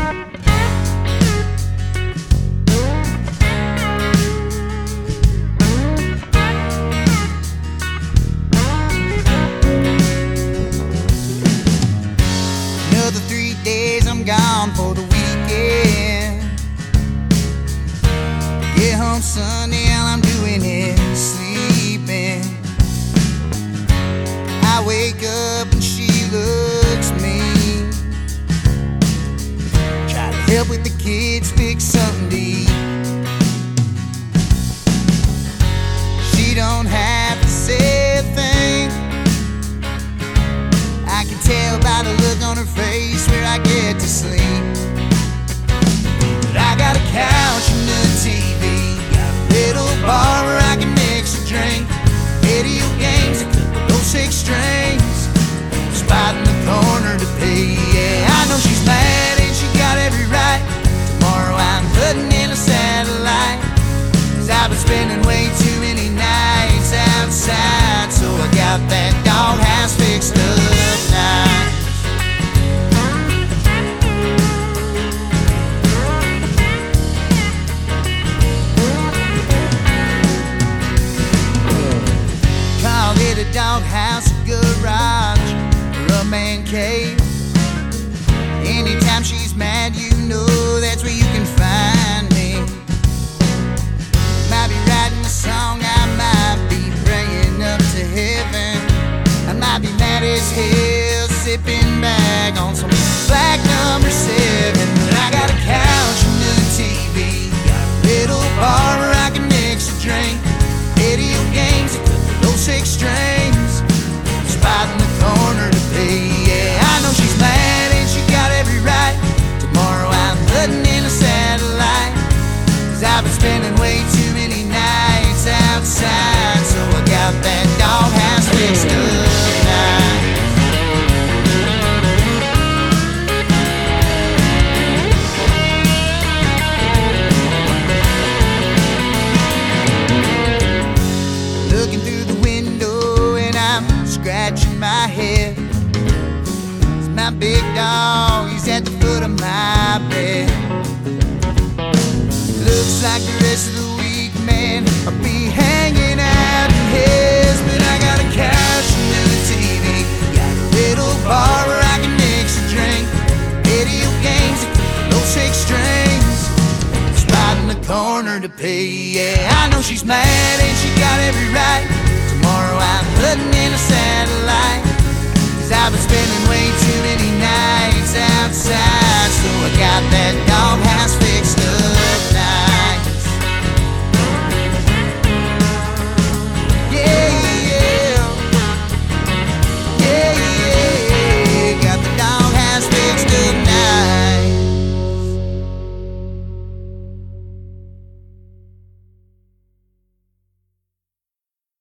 Another 3 days I'm gone for the weekend. Get home Sunday, all I'm doing is sleeping. I wake up and she looks mean. Try to help with the kids, fix something to eat. She don't have to say a thing. I can tell by the look on her face where I get to sleep. But I got a couch and a TV, got a little bar where I can mix a drink, video games, a couple of 6 strings, spot in the corner to pay. Yeah, I know she's mad and she got every right. Tomorrow I'm putting in a satellite, 'cause I've been spending way too many nights outside. So I got that doghouse fixed up nice. Call it a doghouse, a garage, or a man cave. Anytime she's mad, you know that's where you can find me. Might be writing a song, I might be praying up to heaven. I might be mad as hell, sipping back on some black number 7. But I got a couch and a TV, got a little bar where I can mix a drink, video games, a couple of 6 strings, spot in the corner to pay. Yeah, I know she's mad and she got every right. Tomorrow I'm putting in a satellite, 'cause I've been spending way too many nights outside. So I got that doghouse fixed up nice. Looking through the window and I'm scratching my head. It's my big dog, he's at the foot of my bed. Looks like the rest of the week, man, I'll be hanging out in his. But I got a couch and a TV, got a little bar where I can mix a drink, video games, a couple of 6 strings, spot in the corner to pay. Yeah, I know she's mad and she got every right. Tomorrow I'm putting in a satellite, 'cause I've been spending way too many nights outside. So I got